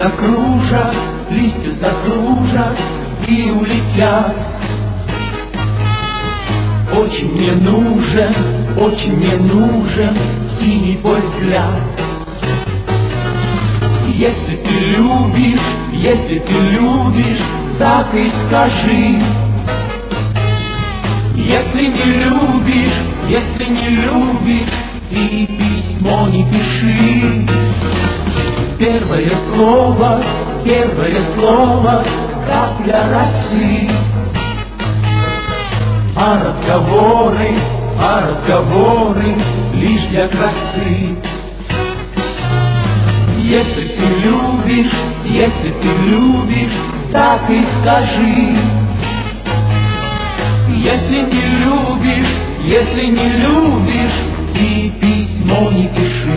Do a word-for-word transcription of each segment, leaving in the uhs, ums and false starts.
закружат, листья закружат и улетят. Очень мне нужен, очень мне нужен синий твой взгляд. Если ты любишь, если ты любишь, так и скажи. Если не любишь, если не любишь, ты письмо не пиши. Первое слово, первое слово, капля росы. А разговоры, а разговоры лишь для красы. Если ты любишь, если ты любишь, так и скажи. Если не любишь, если не любишь, ты письмо не пиши.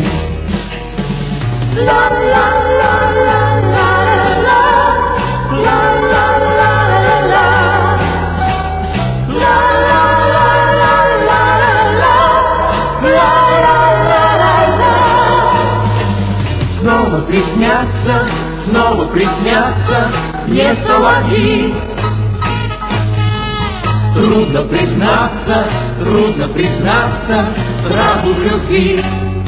Снова приснятся, снова приснятся мне соловьи. Трудно признаться, трудно признаться сразу в любви.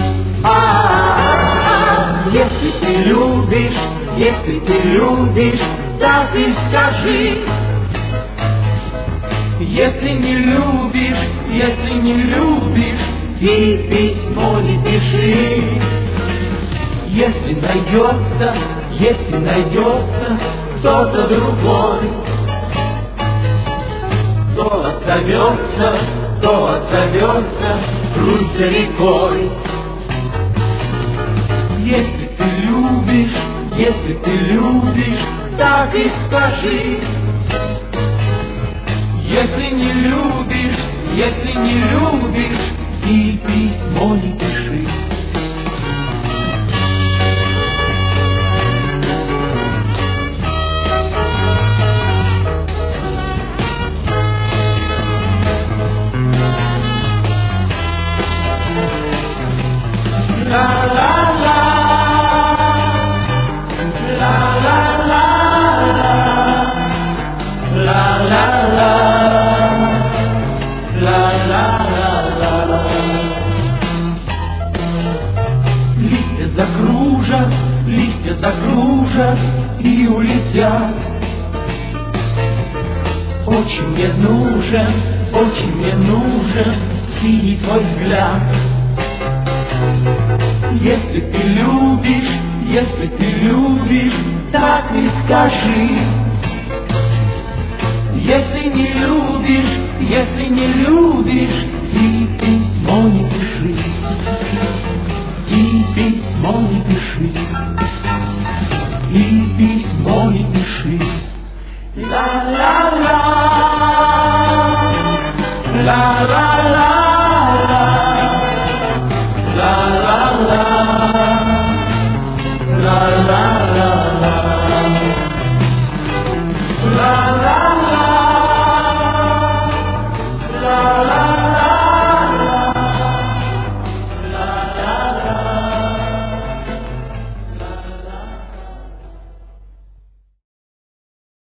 А-а-а, если ты любишь, если ты любишь, так и скажи. Если не любишь, если не любишь, ты письмо не пиши. Если найдется, если найдется кто-то другой, кто отзовется, кто отзовется Русь рекой. Если ты любишь, если ты любишь, так и скажи. Если не любишь, если не любишь, ты письмо не пиши. Листья закружат, листья закружат и улетят. Очень мне нужен, очень мне нужен синий твой взгляд. Если ты любишь, если ты любишь, так и скажи. Если не любишь, если не любишь, ты письмо не пиши. Ты письмо не пиши. Ты письмо не пиши. Ла-ла-ла, ла-ла-ла, ла-ла-ла, ла-ла-ла.